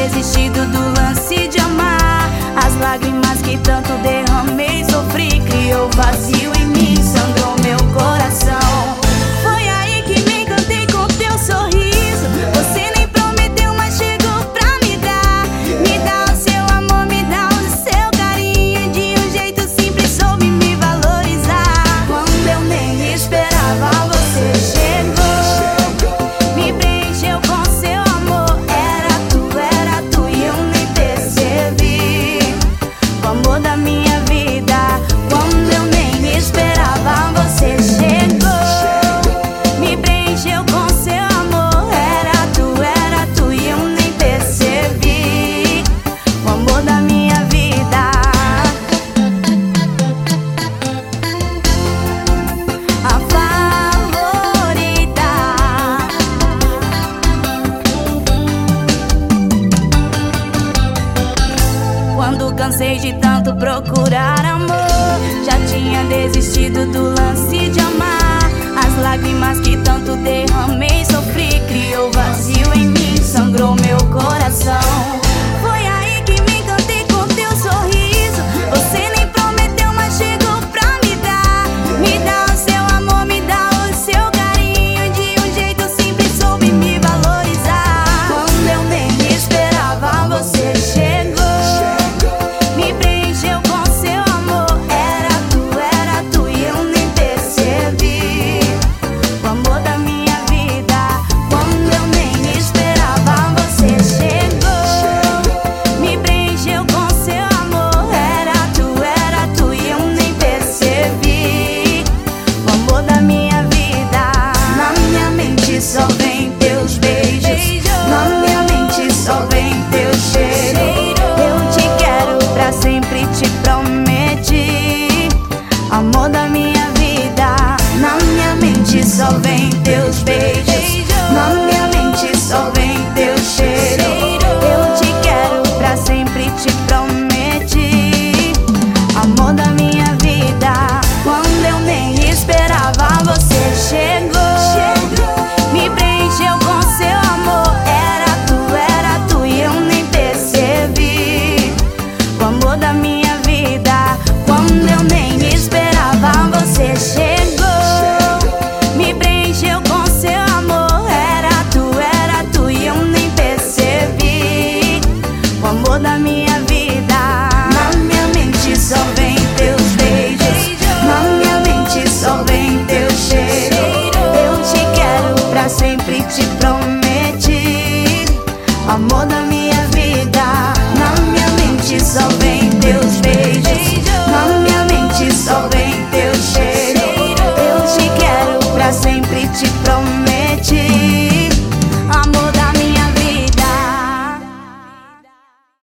desistido do lance de amar. As lágrimas que tanto derramei, sofri, criou vazio em mim, sangrou meu coração. Foi aí que me encantei com teu sorriso. Você nem prometeu, mas chegou pra me dar. Me dá o seu amor, me dá o seu carinho. De um jeito simples soube me valorizar. Quando eu nem esperava, você chegou. Me preencheu com seu amor. Era tu e eu nem percebi. O amor da minha vida. Quando eu nem esperava, você chegou. Me preencheu com seu amor. Era tu e eu nem percebi. O amor da minha vida. A favorita. Quando cansei de tanto procurar amor, já tinha desistido do lance de amar. As lágrimas que tanto derramei, sofri, criou vazio em mim, sangrou meu coração. Foi aí que me encantei com teu sorriso. Você nem prometeu, mas chegou pra me dar. Me dá o seu amor, me dá o seu carinho. De um jeito simples soube me valorizar. Quando eu nem esperava, você chegou. Me preencheu com seu amor. Era tu e eu nem percebi. O amor da minha vida. Quando eu nem esperava, você chegou. Me preencheu com seu amor. Era tu e eu nem percebi. O amor da minha vida. Na minha mente só vem teus beijos. Na minha mente só vem teu cheiro. Eu te quero pra sempre, te prometi. Amor da minha vida. Na minha mente só vem teus beijos. Na minha mente só vem teu cheiro. Eu te quero pra sempre, te prometi. Amor da minha vida. Quando eu nem esperava, você chegou. Me preencheu com seu amor. Era tu e eu nem percebi. O amor da minha vida. Quando eu nem esperava, você chegou. Me preencheu com seu amor. Era tu e eu nem percebi. O amor da minha